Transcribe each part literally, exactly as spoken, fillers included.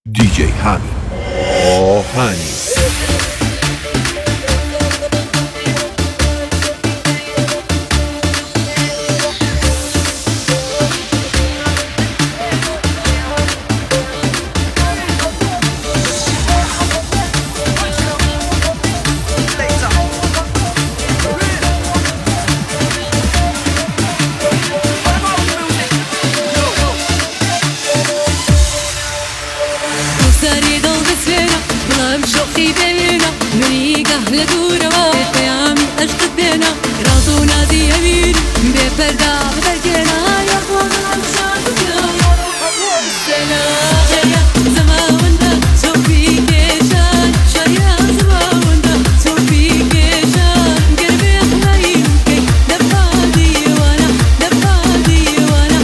دی جی حمید آهنی. شوقي بينا مني قهل دورة بيامي أشقد بينا راسو نادي يمين بفردا بدرجنا يا أخوان عمشان يا سنا شيا زماوندا شوفي كيشان شيا زماوندا شوفي كيشان قلبي حنين كي دبادي وانا دبادي وانا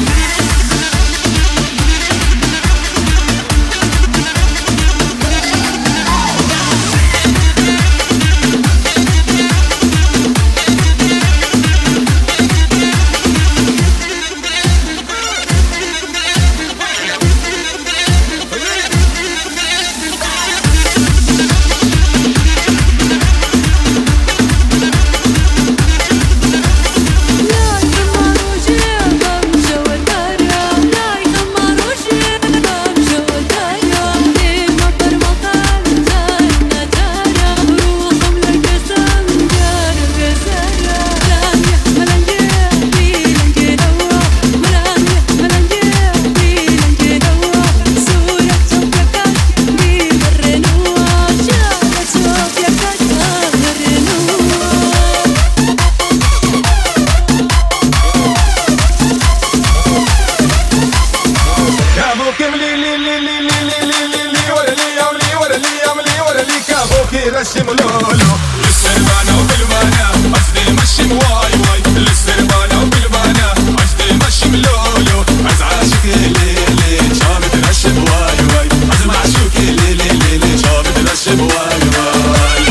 رشم لولو للسربانة وبالبانا عجدي مشم واي واي للسربانة وبالبانا عجدي مشم لولو عز عاشق ليلي شابت رشم واي واي عز معشوق ليلي ليلي شابت رشم واي واي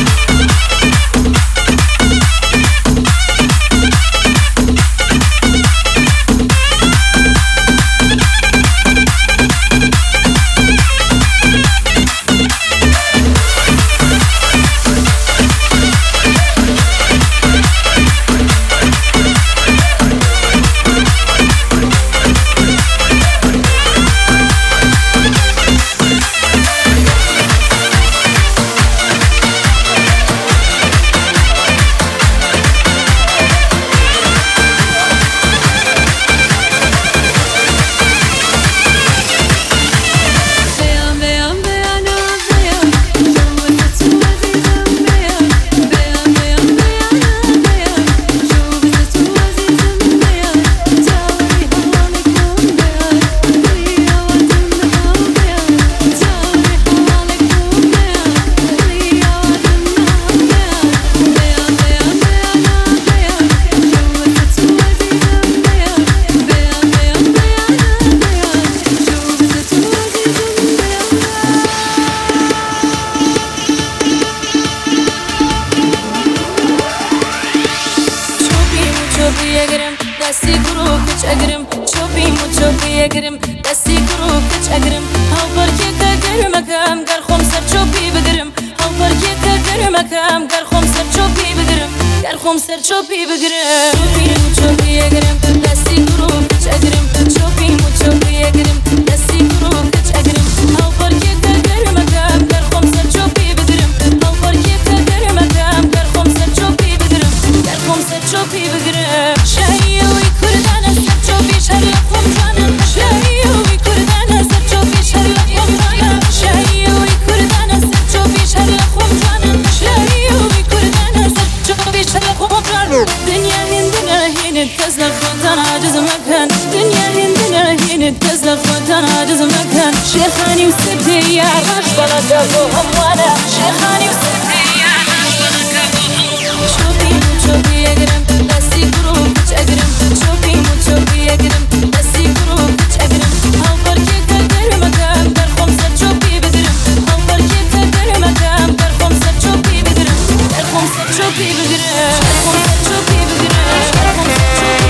دستی گروه کچ اگرم چوبی مو چوبی اگرم دستی گروه کچ اگرم هاو برکی کدر مکم گر خم سر چوبی بگرم هاو برکی کدر مکم گر خم سر چوبی بگرم گر خم سر چوبی بگرم چوبی مو چوبی اگرم دستی گروه کچ اگرم چوبی مو چوبی اگرم دستی گروه کچ اگرم هاو برکی کدر مکم گر خم سر چوبی بگرم هاو برکی کدر مکم گر خم سر چوبی بگرم گر خم سر چوبی بگرم شهیوی کردن سر چوبی شریف خم جانم شهیوی کردن سر چوبی شریف خم جانم شهیوی کردن سر چوبی شریف خم جانم شهیوی کردن سر چوبی شریف خم جانم دنیا هندنا هند كسر خدنا عجز مكان دنيا هندنا هند كسر خدنا عجز مكان شيخاني وسبتي يا عاش بلد ابوهم وانا شيخاني وسبتي يا عاش بلد ابوهم شوفي شوفي اقرم دسي كروب اقرم شوفي شوفي اقرم دسي كروب اقرم هاو بركي كدر مكان در خمسة شوفي بقرم هاو بركي كدر مكان در خمسة شوفي بقرم در خمسة شوفي بقرم در خمسة شوفي بقرم در خمسة شوفي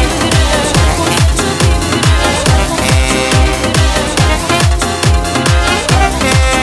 بقرم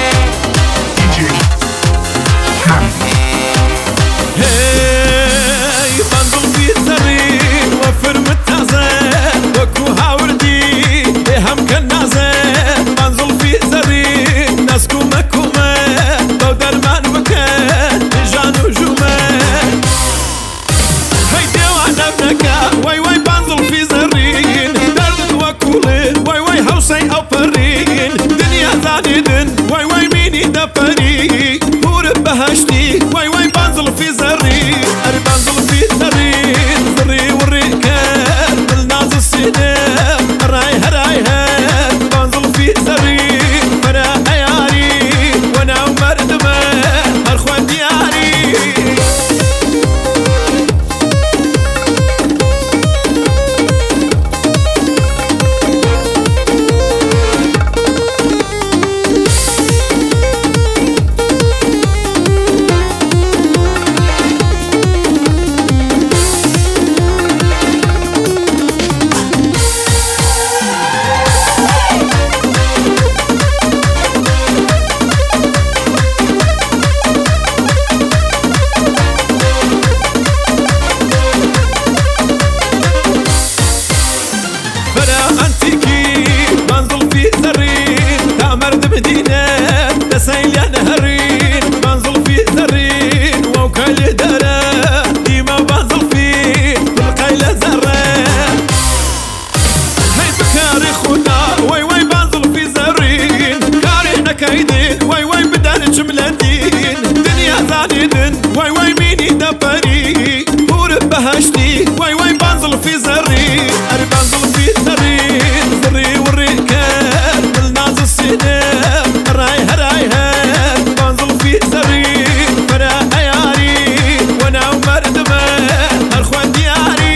كيدين واي واي بدل جملتين دنيا ذالين واي واي ميني دبري ورب بهشتي واي واي بنزل في زري أري بنزل في زري زري والركاب بالناز السناب راي هراي هاب بنزل في زري فرا عياري وانا ومردمه اخوان دياري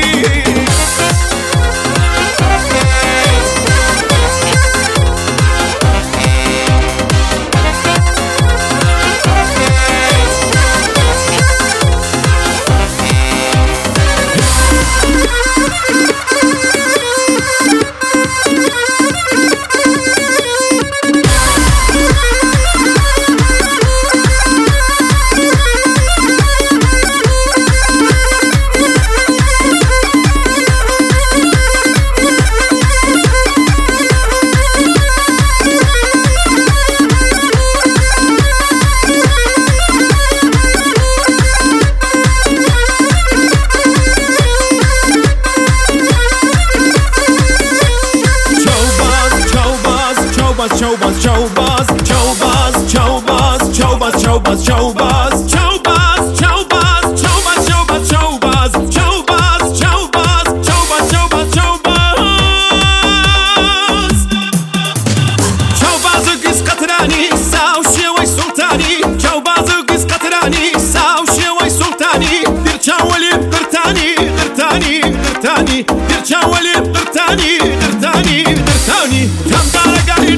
Chobas, chobas, chobas, chobas, chobas, chobas, chobas, chobas, chobas, chobas, chobas, chobas, chobas, chobas, chobas, chobas, chobas. Chobas uqis qatrani, saw sheway sultani. Chobas uqis qatrani, saw sheway sultani. Dir chawali qirtani, qirtani, qirtani. Dir chawali qirtani, qirtani, qirtani. Tam daragani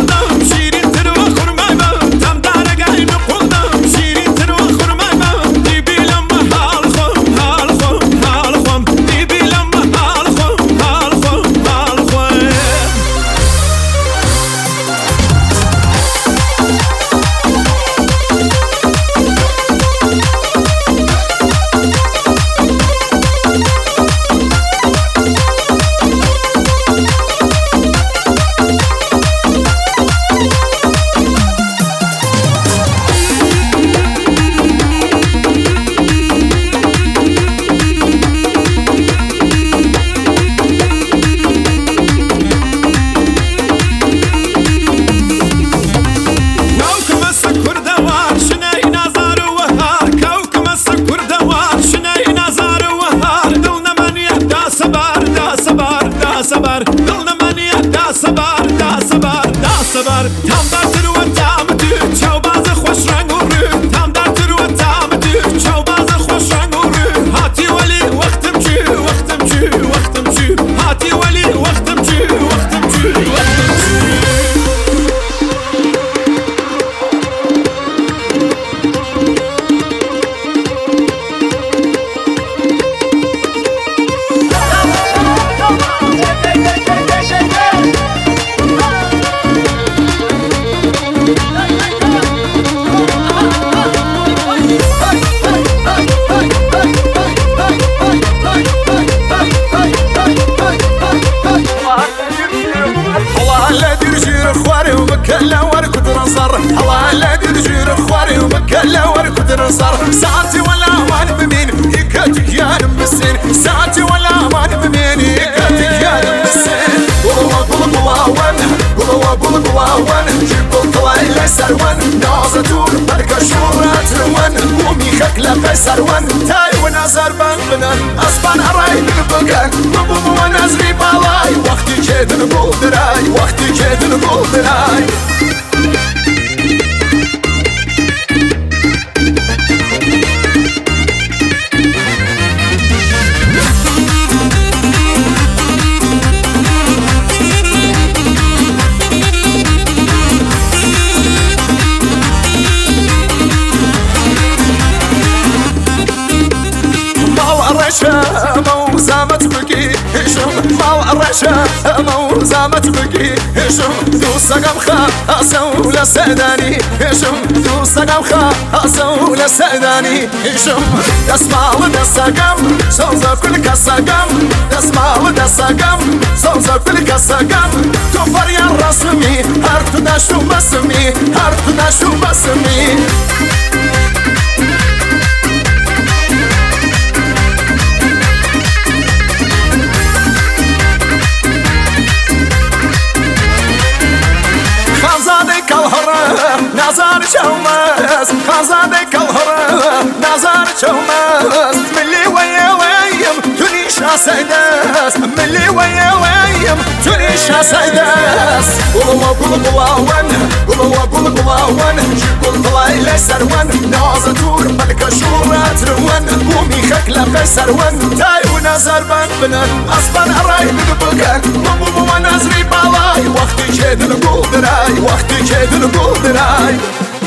صبر دلنا مني دا صبر دا صبر دا صبر تام در ترو تام تو چوباز خوش رنگ و رو تام در ترو تام تو چوباز خوش رنگ و رو هاتی ولی وقتم چی وقتم چی وقتم چی هاتی ولی وقتم چی وقتم چی وقتم چی كلا وركض نصر الله لا ترجع خواري وبكلا وركض نصر ساعتي ولا مان بمين يكاتك يا نمسين ساعتي ولا مان بمين يكاتك يا نمسين والله والله والله والله والله والله جيب الطلع لا سروان نازتور بركة شورات روان قومي خكلا قيصر وان تاي ونازر بنغنان أسبان أراي بالبقان بابو ونازري بالاي وقتي كيد نقول دراي وقتي كيد نقول دراي موزامت بقي هشم مال الرشا موزامت بقي هشم دوسقم خاصة ولا سعداني هشم دوسقم خاصة ولا سعداني هشم دسمال دسقم صوزا كل كسقم دسمال دسقم صوزا كل كسقم كفر يا رسمي هرتنا شو بسمي هرتنا شو بسمي الهرم نظر شومس خزانك الهرم نظر شومس ملي ويا ويم تنيش سيداس ملي ويا ويم تنيش سيداس قولوا قولوا قولون قولوا قولوا قولون جيبوا الطلاي لسرون نازتور ملك شورات روان قومي خكلة بسرون تاي ونظر بان بنن أصبر أراي بقبلك مبو ونظري بالاي وقتي كيد نقول دراي وقتي كيد نقول دراي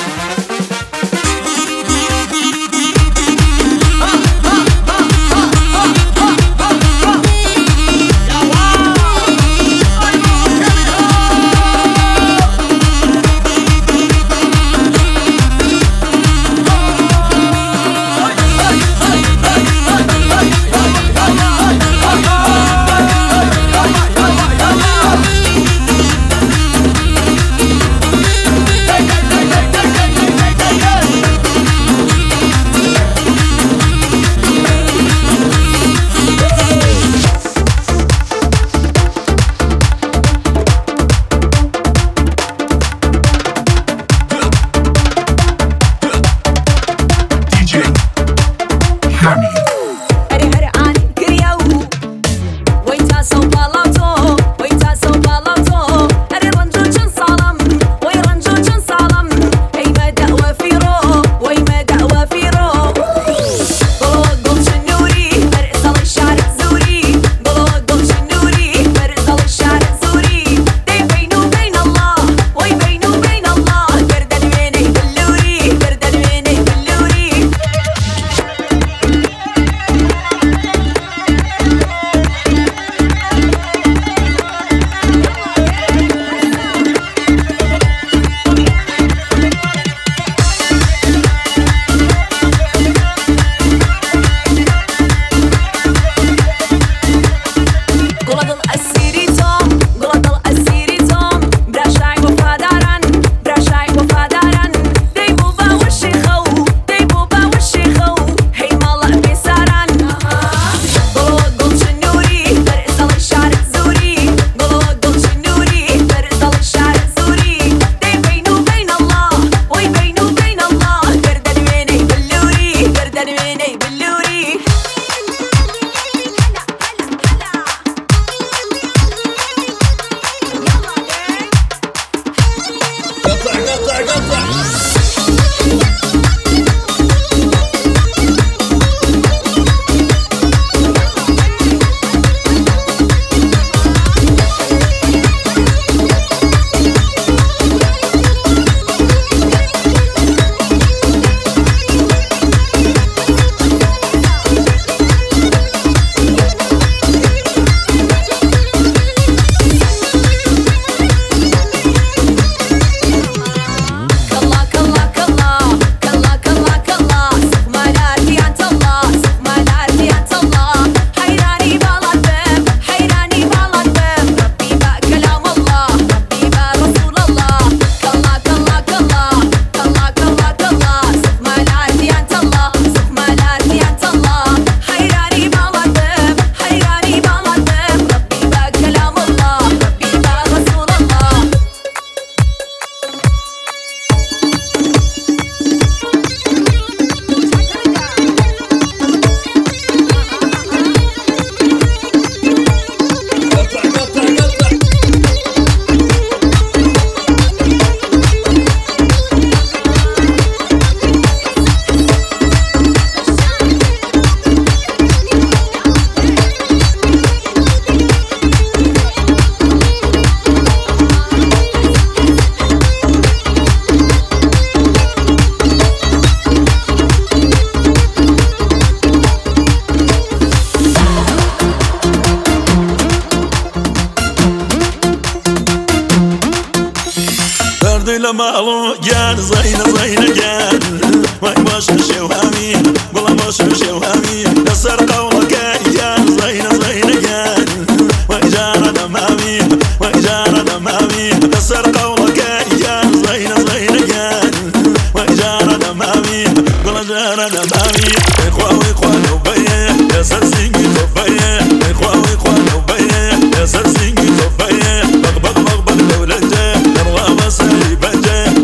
لمالو جان زين زين جان واي باش شوهامي والله باش شوهامي نصر قولك جان زين زين جان واي جارنا مامي واي جارنا مامي نصر قولك جان زين زين جان واي جارنا مامي والله جارنا مامي اخوي اخوي وبيه يا سرسيني توبيه اخوي اخوي وبيه يا سرسيني توبيه بق بق بق بق دولته نروى مسري بجه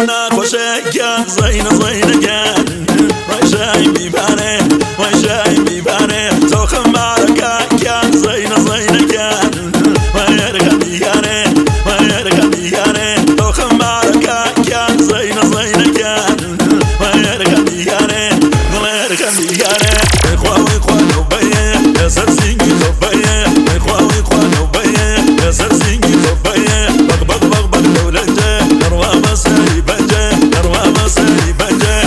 نخوشیکن زین زینگن وای جای میبره وای جای میبره تو خمارکن کن زین زینگن وای ارگم دیگره وای ارگم دیگره تو خمارکن کن زین زینگن وای ارگم دیگره وای ارگم دیگره خواهی خواهی بیه سر زینگی خوبیه خواهی خواهی بیه سر زینگی خوبیه بق بق بق بق دولنجه نروى مسري بنجه نروى مسري بنجه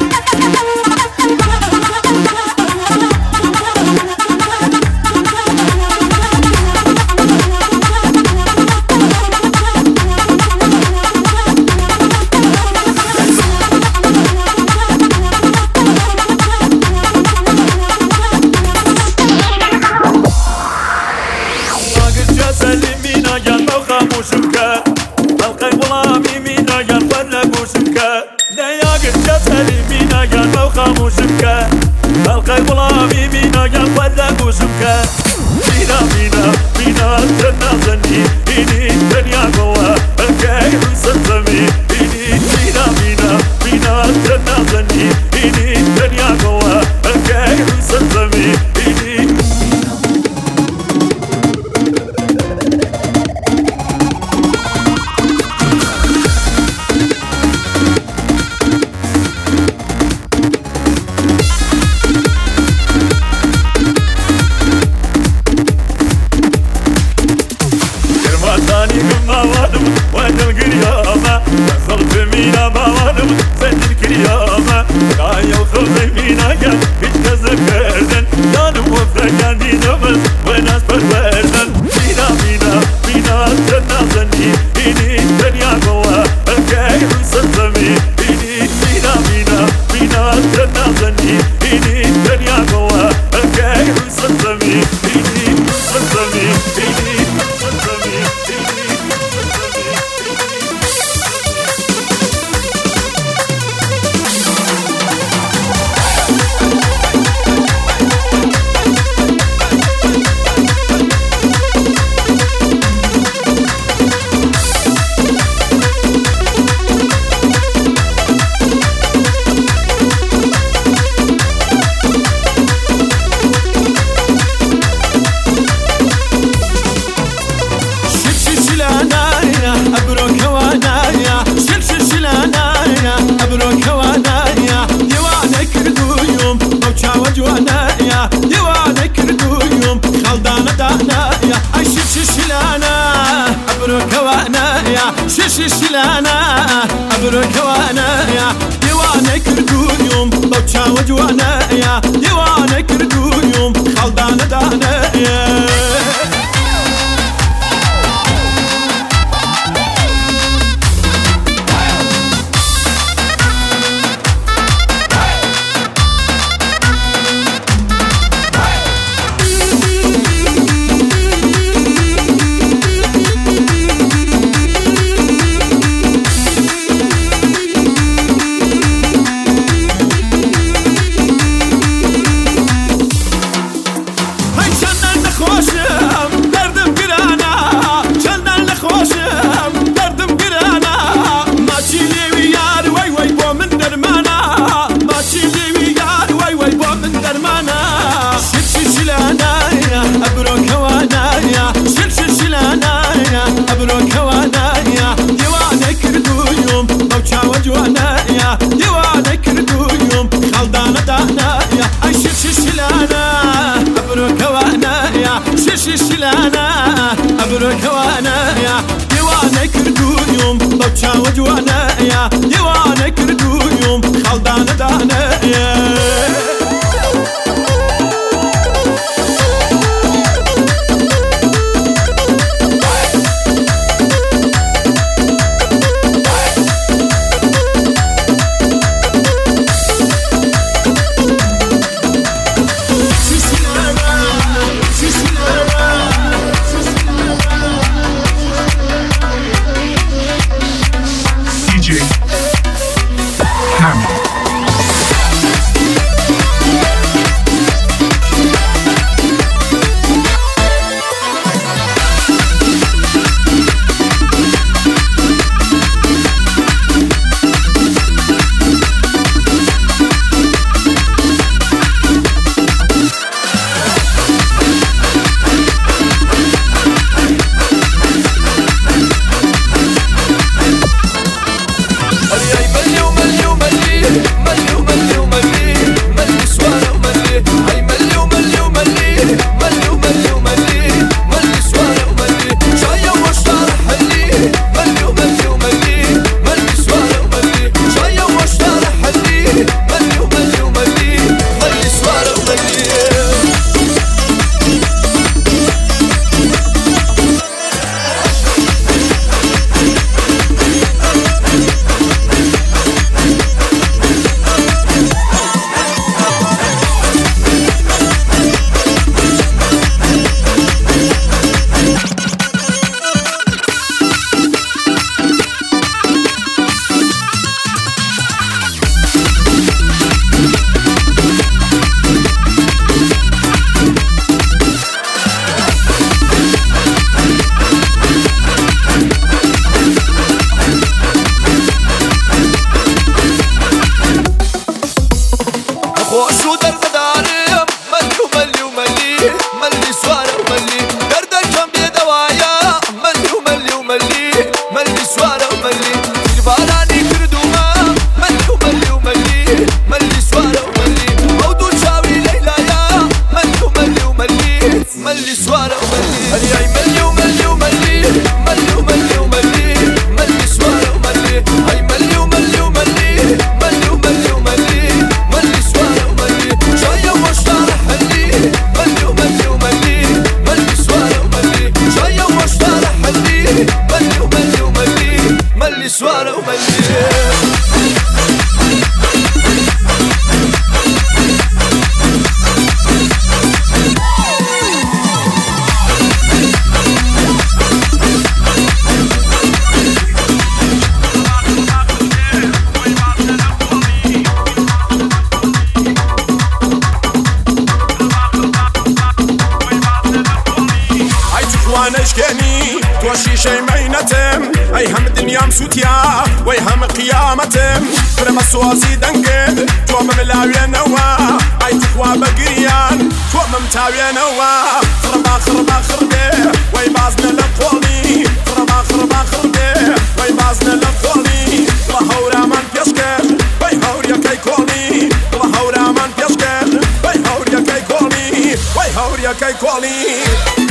خلقي غلامي مينا ينفذ وسمكة مينا مينا مينا تنازني إني دنيا قوة الكيف سلسمي إني مينا مينا مينا تنازني إني دنيا قوة الكيف سلسمي إني شو درب دارم ملي وملي وملي ملي سوارة وملي دردك كم بيدوايا ملي وملي وملي ملي سوارة وملي الباراني كردوما ملي وملي وملي ملي سوارة وملي موضوع شاوي ليلايا ملي وملي وملي ملي سوارة وملي هاي ملي وملي وملي ملي وملي وملي ملي سوارة وملي هاي ملي وملي وملي ملي وملي وملي ملي سوارة وملي جاية وشطارة حلي ملي وملي وملي ملي سوارة وملي جاية وشطارة حلي ملي وملي وملي ملي سوارة وملي توشي شي مينتم اي هم الدنيا مسوتيا وي هم قيامتم فرما سوازي دنقل تو مملاوية نوا اي تقوى بقريان تو ممتاوية نوا خربا خربا خربي وي بازنا لقولي خربا خربا خربي وي بازنا لقولي الله هورا من بيشكل وي هوريا كي كولي الله هورا من بيشكل وي هوريا كي كولي وي هوريا كي كولي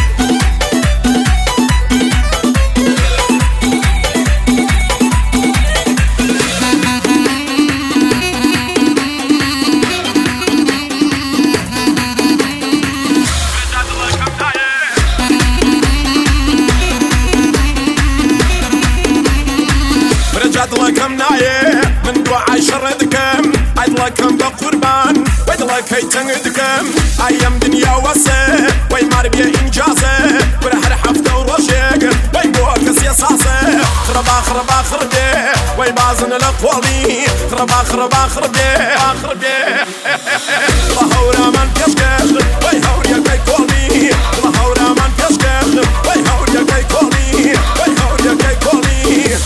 عدلكم نايه من دعاء شردكم عدلكم بقربان ويدلك هيتنقدكم ايام دنيا وسه وي ماربيا انجازه ورحر حفته وروشيك وي بوكس يساسه خربا خربا خربي وي بازن لقولي خربا خربا خربي خربي الله هورا من بيشكل وي هوريا كي كولي الله هورا من بيشكل وي هوريا كي كولي وي هوريا كي كولي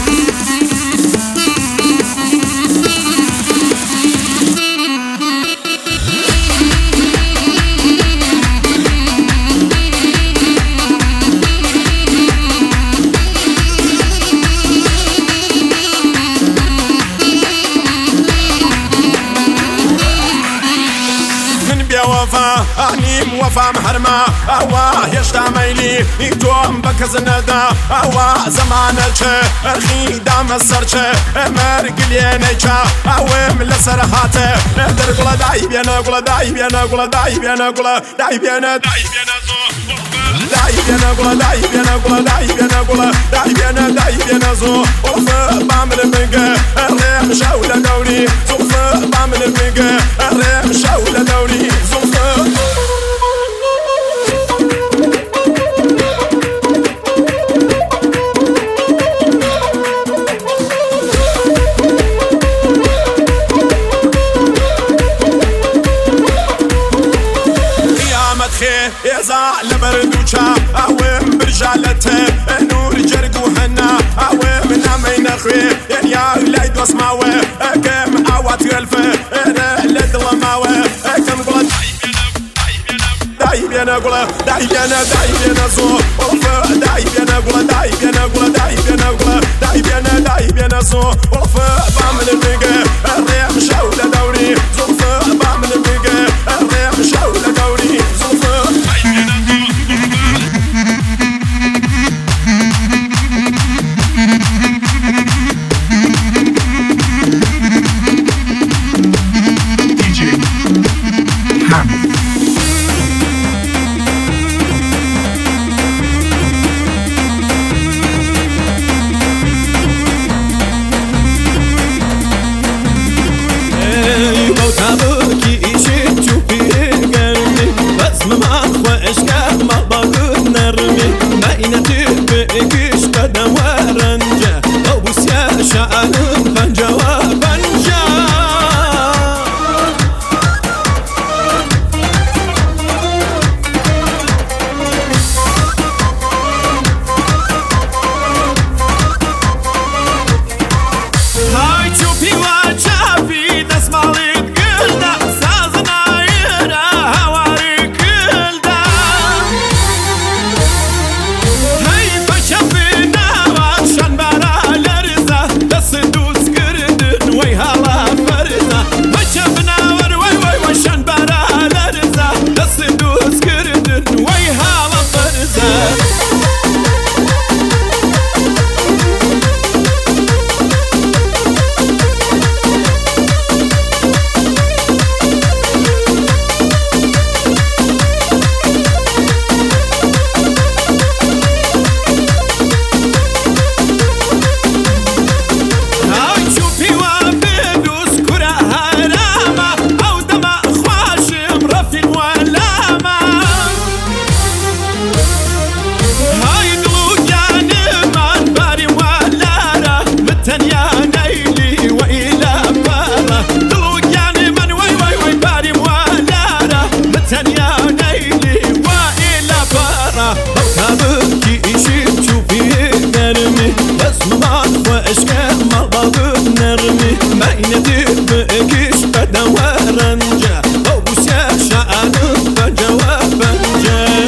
وفا أني موفا محرما أوا يشتا ميلي يكتوم بكزندا أوا زمانك أرخي دام السرچه مرقلينيك أوام لسرحاته در قلا داي بينا قلا داي بينا قلا داي بينا قلا داي بينا داي بينا زو داي بينا قلا داي بينا قلا داي بينا قلا داي بينا داي بينا زو وفا بعمل المنقى الريم شاولة دوري وفا بعمل المنقى الريم شاولة دوري إذا لبردوشا أوام برجالته نور جرق وهنا أوام نامين أخوي يا ولاد واسمعوا كم عوات غلفة أنا لدلماوة كم قلت داي بينا قلا داي بينا داي بينا زو داي بينا قلا داي بينا قلا داي بينا قلا داي بينا داي بينا زو بعمل الميجا الريم شاولة دوري زوفا بعمل الميجا الريم شاولة دوري زوفا تنيا نيلي وإلى بارة دلوك يعني من وي وي وي باري موالارة تنيا نيلي وإلى بارة بكابكي إشي تشوفي نرمي اسمع واشكال مرضى نرمي ما يندير بقيش بدا ورنجة أبو سياك شعانك بجواب جاء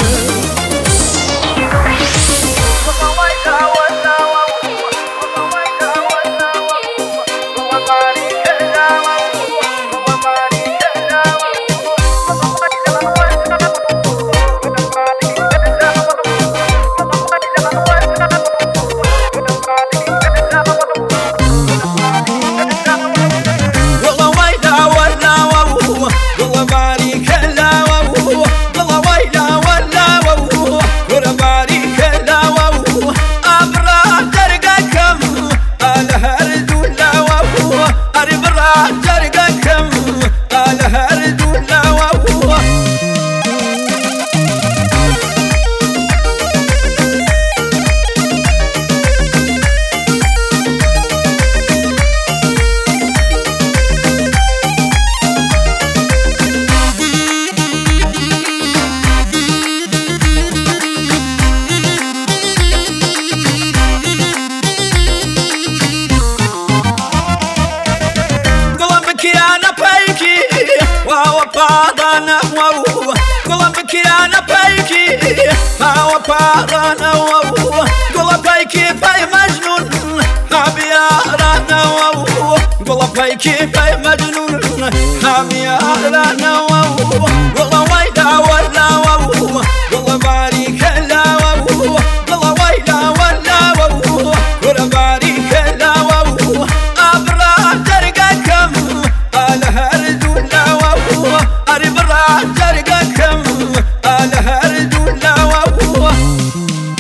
Padana wow, Golambiki ana paiki, Power Padana wow, Golapaiki pay Majnun, Habiarana wow, Golapaiki pay Majnun, Habiarana wow, Golawaida wala wow, Golabari kella wow, Golawaida wala wow, Golabari kella wow, Abra jargakam, Alharduna wow.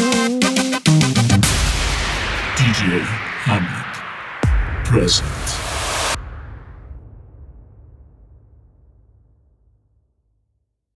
D J Hamid present.